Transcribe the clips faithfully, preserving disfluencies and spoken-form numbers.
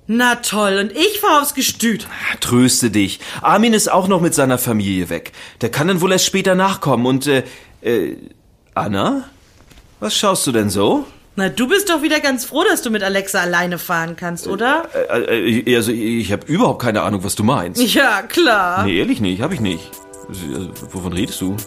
Na toll, und ich fahr aufs Gestüt. Tröste dich. Armin ist auch noch mit seiner Familie weg. Der kann dann wohl erst später nachkommen. Und, äh, äh, Anna? Was schaust du denn so? Na, du bist doch wieder ganz froh, dass du mit Alexa alleine fahren kannst, oder? Äh, äh, also, ich habe überhaupt keine Ahnung, was du meinst. Ja, klar. Nee, ehrlich nicht, hab ich nicht. Wovon redest du?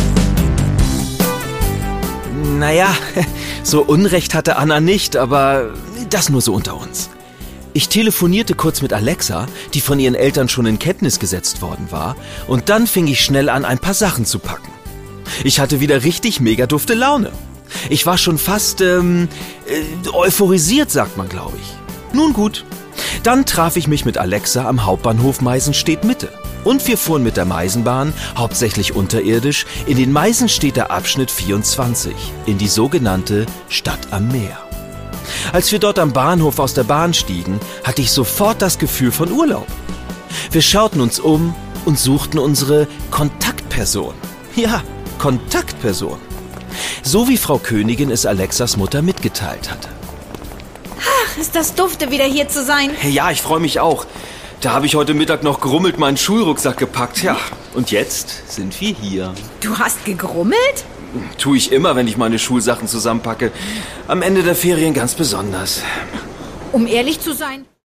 Naja, so Unrecht hatte Anna nicht, aber das nur so unter uns. Ich telefonierte kurz mit Alexa, die von ihren Eltern schon in Kenntnis gesetzt worden war, und dann fing ich schnell an, ein paar Sachen zu packen. Ich hatte wieder richtig mega dufte Laune. Ich war schon fast, ähm, äh, euphorisiert, sagt man, glaube ich. Nun gut, dann traf ich mich mit Alexa am Hauptbahnhof Meisenstedt-Mitte. Und wir fuhren mit der Meisenbahn, hauptsächlich unterirdisch, in den Meisenstedter Abschnitt vierundzwanzig, in die sogenannte Stadt am Meer. Als wir dort am Bahnhof aus der Bahn stiegen, hatte ich sofort das Gefühl von Urlaub. Wir schauten uns um und suchten unsere Kontaktperson. Ja, Kontaktperson. So wie Frau Königin es Alexas Mutter mitgeteilt hatte. Ach, ist das dufte, wieder hier zu sein. Ja, ich freue mich auch. Da habe ich heute Mittag noch gerummelt meinen Schulrucksack gepackt. Ja, und jetzt sind wir hier. Du hast gegrummelt? Tue ich immer, wenn ich meine Schulsachen zusammenpacke. Am Ende der Ferien ganz besonders. Um ehrlich zu sein...